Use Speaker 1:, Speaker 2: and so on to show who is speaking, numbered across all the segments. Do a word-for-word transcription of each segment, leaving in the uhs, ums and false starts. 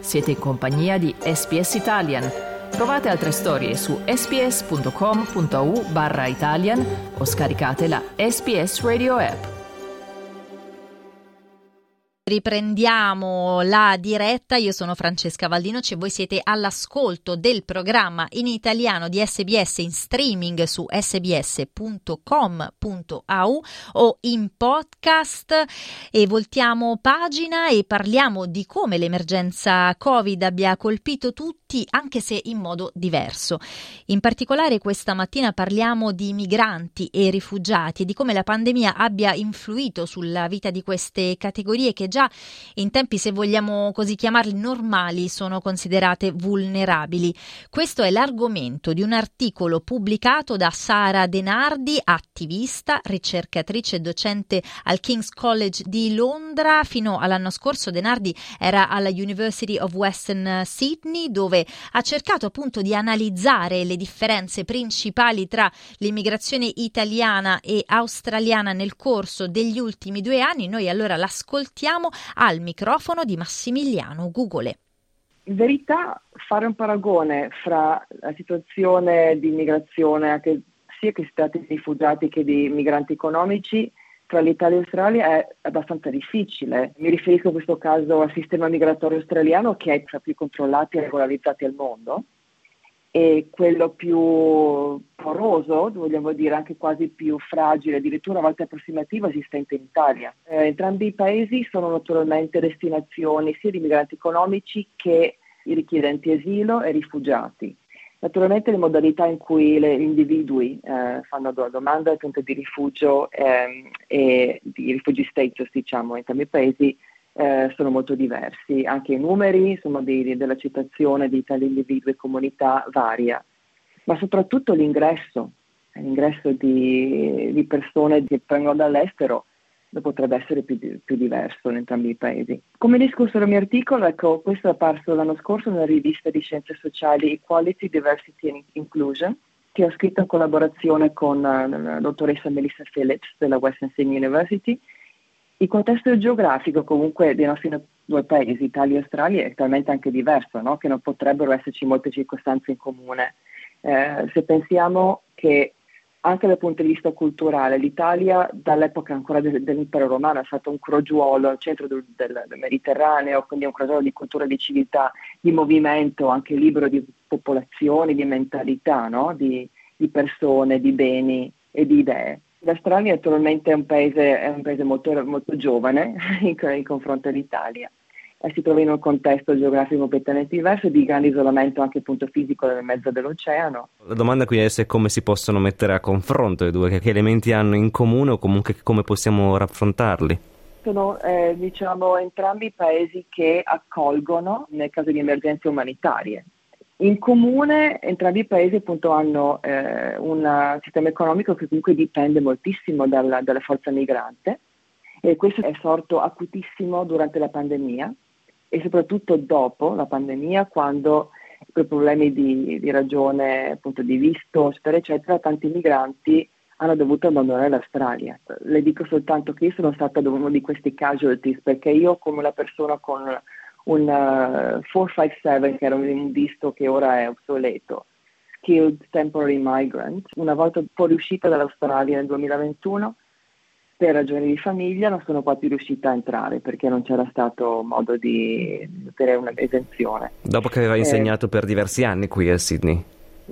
Speaker 1: Siete in compagnia di S B S Italian. Trovate altre storie su sbs.com.au barra Italian o scaricate la S B S Radio app.
Speaker 2: Riprendiamo la diretta, io sono Francesca Valdinoci e voi siete all'ascolto del programma in italiano di S B S in streaming su sbs punto com punto a u o in podcast, e voltiamo pagina e parliamo di come l'emergenza Covid abbia colpito tutti, anche se in modo diverso. In particolare questa mattina parliamo di migranti e rifugiati e di come la pandemia abbia influito sulla vita di queste categorie che già in tempi, se vogliamo così chiamarli, normali sono considerate vulnerabili. Questo è l'argomento di un articolo pubblicato da Sara Denardi, attivista, ricercatrice e docente al King's College di Londra. Fino all'anno scorso Denardi era alla University of Western Sydney, dove ha cercato appunto di analizzare le differenze principali tra l'immigrazione italiana e australiana nel corso degli ultimi due anni. Noi allora l'ascoltiamo al microfono di Massimiliano Gugole.
Speaker 3: In verità, fare un paragone fra la situazione di immigrazione, anche sia che si tratti di rifugiati che di migranti economici, tra l'Italia e l'Australia è abbastanza difficile. Mi riferisco in questo caso al sistema migratorio australiano, che è tra i più controllati e regolarizzati al mondo, e quello più poroso, vogliamo dire anche quasi più fragile, addirittura a volte approssimativo, esistente in Italia. Eh, entrambi i paesi sono naturalmente destinazioni sia di migranti economici che i richiedenti asilo e rifugiati. Naturalmente le modalità in cui le, gli individui eh, fanno do- domanda appunto di rifugio ehm, e di refugee status, diciamo, in entrambi i paesi Eh, sono molto diversi, anche i numeri insomma, di, di, dell'accettazione di tali individui e comunità varia, ma soprattutto l'ingresso, l'ingresso di, di persone che vengono dall'estero potrebbe essere più, più diverso in entrambi i paesi. Come discusso nel mio articolo, ecco, questo è apparso l'anno scorso nella rivista di Scienze Sociali Equality, Diversity and Inclusion, che ho scritto in collaborazione con uh, la dottoressa Melissa Phillips della Western Sydney University. Il contesto geografico comunque dei nostri due paesi, Italia e Australia, è talmente anche diverso, no? Che non potrebbero esserci molte circostanze in comune. Eh, se pensiamo che anche dal punto di vista culturale l'Italia dall'epoca ancora del, dell'impero romano è stato un crogiuolo, il centro del, del, del Mediterraneo, quindi un crogiuolo di cultura, di civiltà, di movimento anche libero di popolazioni, di mentalità, no? di, di persone, di beni e di idee. L'Australia naturalmente è un paese, è un paese molto, molto giovane in, in confronto all'Italia, e si trova in un contesto geografico completamente diverso, di grande isolamento anche appunto fisico nel mezzo dell'oceano.
Speaker 4: La domanda qui è se come si possono mettere a confronto i due, che elementi hanno in comune o comunque come possiamo raffrontarli?
Speaker 3: Sono eh, diciamo entrambi paesi che accolgono nel caso di emergenze umanitarie. In comune entrambi i paesi appunto hanno eh, un sistema economico che comunque dipende moltissimo dalla, dalla forza migrante, e questo è sorto acutissimo durante la pandemia e soprattutto dopo la pandemia, quando per problemi di, di ragione appunto di visto eccetera eccetera tanti migranti hanno dovuto abbandonare l'Australia. Le dico soltanto che io sono stata uno di questi casualties, perché io come una persona con un uh, quattro cinque sette, che era un visto che ora è obsoleto, Skilled Temporary Migrant, una volta fuoriuscita dall'Australia nel duemilaventuno, per ragioni di famiglia non sono quasi riuscita a entrare perché non c'era stato modo di ottenere un'esenzione.
Speaker 4: Dopo che aveva eh, insegnato per diversi anni qui a Sydney.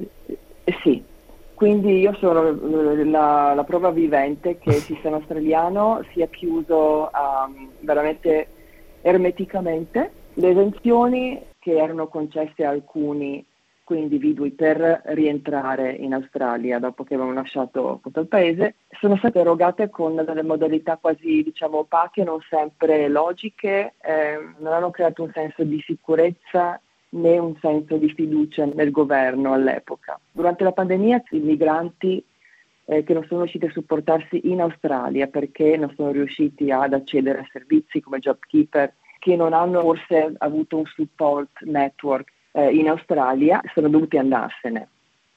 Speaker 3: Eh, sì, quindi io sono la, la prova vivente che il sistema australiano sia chiuso um, veramente ermeticamente. Le esenzioni che erano concesse a alcuni quei individui per rientrare in Australia dopo che avevano lasciato appunto il paese sono state erogate con delle modalità quasi diciamo opache, non sempre logiche, eh, non hanno creato un senso di sicurezza né un senso di fiducia nel governo all'epoca. Durante la pandemia i migranti eh, che non sono riusciti a supportarsi in Australia perché non sono riusciti ad accedere a servizi come JobKeeper, che non hanno forse avuto un support network eh, in Australia, sono dovuti andarsene.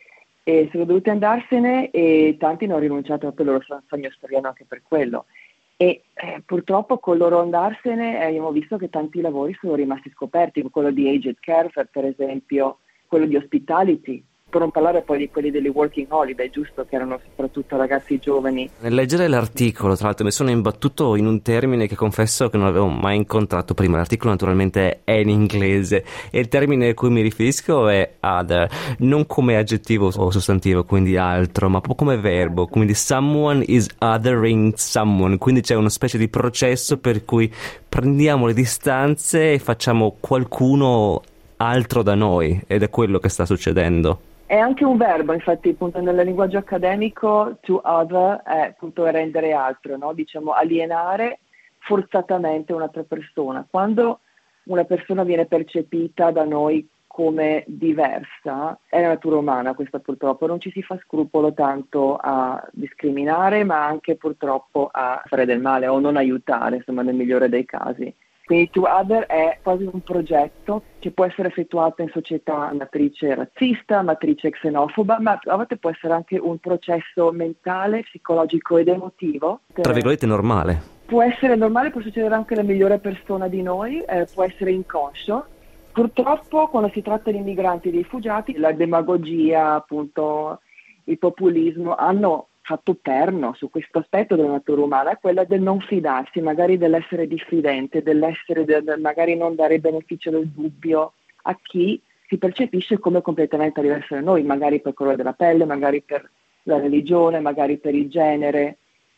Speaker 3: E sono dovuti andarsene e tanti hanno rinunciato al loro sogno australiano anche per quello. e eh, purtroppo con loro andarsene eh, abbiamo visto che tanti lavori sono rimasti scoperti, quello di aged care per esempio, quello di hospitality, per non parlare poi di quelli delle working holiday, giusto, che erano soprattutto ragazzi giovani.
Speaker 4: Nel leggere l'articolo, tra l'altro, mi sono imbattuto in un termine che confesso che non avevo mai incontrato prima. L'articolo naturalmente è in inglese e il termine a cui mi riferisco è other, non come aggettivo o sostantivo, quindi altro, ma proprio come verbo, quindi someone is othering someone, quindi c'è una specie di processo per cui prendiamo le distanze e facciamo qualcuno altro da noi, ed è quello che sta succedendo.
Speaker 3: È anche un verbo, infatti, appunto nel linguaggio accademico to other è appunto rendere altro, no? Diciamo alienare forzatamente un'altra persona. Quando una persona viene percepita da noi come diversa, è la natura umana questa purtroppo, non ci si fa scrupolo tanto a discriminare, ma anche purtroppo a fare del male o non aiutare, insomma, nel migliore dei casi. Quindi To Other è quasi un progetto che può essere effettuato in società matrice razzista, matrice xenofoba, ma a volte può essere anche un processo mentale, psicologico ed emotivo.
Speaker 4: Tra virgolette normale.
Speaker 3: Può essere normale, può succedere anche alla migliore persona di noi, eh, può essere inconscio. Purtroppo quando si tratta di migranti e di rifugiati, la demagogia, appunto, il populismo hanno fatto perno su questo aspetto della natura umana, è quella del non fidarsi, magari dell'essere diffidente, dell'essere del, del magari non dare il beneficio del dubbio a chi si percepisce come completamente diverso da noi, magari per colore della pelle, magari per la religione, magari per il genere.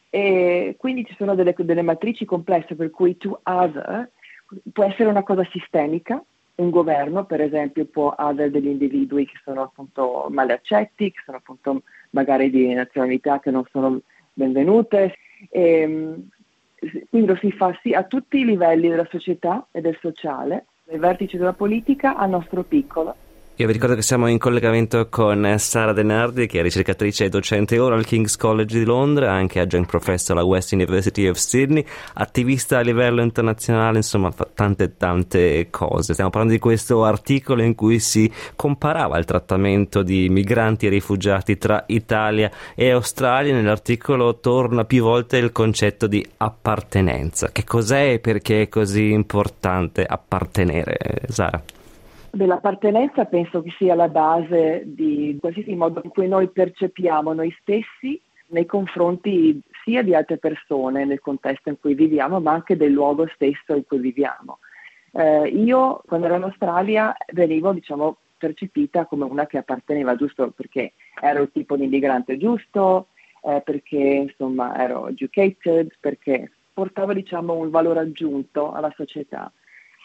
Speaker 3: E quindi ci sono delle, delle matrici complesse per cui To Other può essere una cosa sistemica. Un governo, per esempio, può avere degli individui che sono appunto male accetti, che sono appunto magari di nazionalità che non sono benvenute, e quindi lo si fa sì a tutti i livelli della società e del sociale, dai vertici della politica al nostro piccolo.
Speaker 4: Io vi ricordo che siamo in collegamento con Sara De Nardi, che è ricercatrice e docente ora al King's College di Londra, anche adjunct professor alla West University of Sydney, attivista a livello internazionale, insomma fa tante tante cose. Stiamo parlando di questo articolo in cui si comparava il trattamento di migranti e rifugiati tra Italia e Australia. Nell'articolo torna più volte il concetto di appartenenza. Che cos'è e perché è così importante appartenere, Sara?
Speaker 3: Dell'appartenenza penso che sia la base di qualsiasi modo in cui noi percepiamo noi stessi nei confronti sia di altre persone nel contesto in cui viviamo, ma anche del luogo stesso in cui viviamo. Eh, io quando ero in Australia venivo, diciamo, percepita come una che apparteneva, giusto perché ero il tipo di immigrante giusto, eh, perché insomma ero educated, perché portavo, diciamo, un valore aggiunto alla società.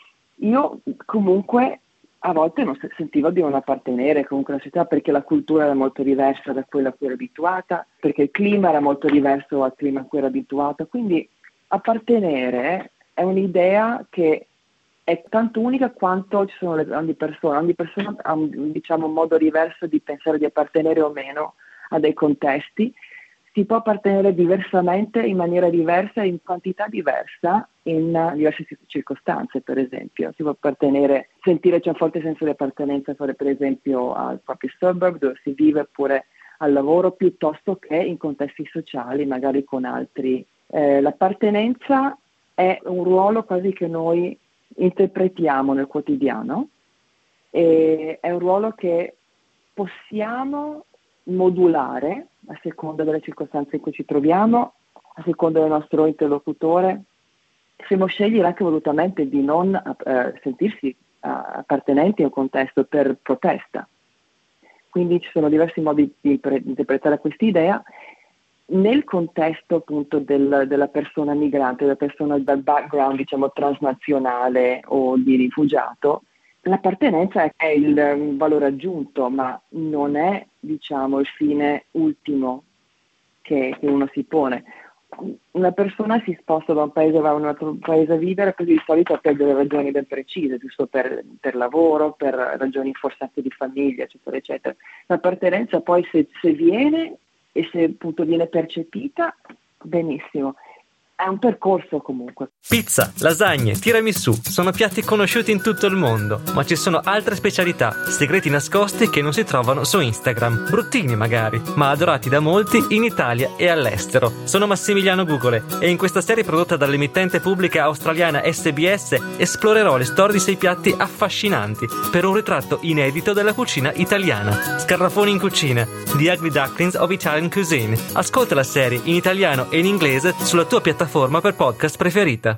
Speaker 3: Io comunque a volte non sentivo di non appartenere comunque alla società, perché la cultura era molto diversa da quella a cui ero abituata, perché il clima era molto diverso dal clima a cui ero abituata, quindi appartenere è un'idea che è tanto unica quanto ci sono le grandi persone. Ogni persona ha un, diciamo, un modo diverso di pensare di appartenere o meno a dei contesti. Si può appartenere diversamente, in maniera diversa, in quantità diversa, in diverse circostanze, per esempio. Si può appartenere, sentire c'è un forte senso di appartenenza, per esempio, al proprio suburb dove si vive, oppure al lavoro, piuttosto che in contesti sociali, magari con altri. Eh, l'appartenenza è un ruolo quasi che noi interpretiamo nel quotidiano, e è un ruolo che possiamo modulare a seconda delle circostanze in cui ci troviamo, a seconda del nostro interlocutore. Possiamo scegliere anche volutamente di non eh, sentirsi uh, appartenenti a un contesto per protesta. Quindi ci sono diversi modi di pre- interpretare questa idea. Nel contesto appunto del, della persona migrante, della persona dal background, diciamo, transnazionale o di rifugiato, l'appartenenza è il um, valore aggiunto, ma non è, diciamo, il fine ultimo che, che uno si pone. Una persona si sposta da un paese va a un altro paese a vivere, così di solito per delle ragioni ben precise, giusto per, per lavoro, per ragioni forse anche di famiglia, eccetera, eccetera. L'appartenenza poi se, se viene e se appunto viene percepita, benissimo. è un percorso comunque.
Speaker 5: Pizza, lasagne, tiramisù sono piatti conosciuti in tutto il mondo, ma ci sono altre specialità, segreti nascosti che non si trovano su Instagram, bruttini magari, ma adorati da molti in Italia e all'estero. Sono Massimiliano Gugole e in questa serie prodotta dall'emittente pubblica australiana S B S esplorerò le storie di sei piatti affascinanti per un ritratto inedito della cucina italiana. Scarrafoni in cucina, The Ugly Ducklings of Italian Cuisine. Ascolta la serie in italiano e in inglese sulla tua piattaforma per podcast preferita.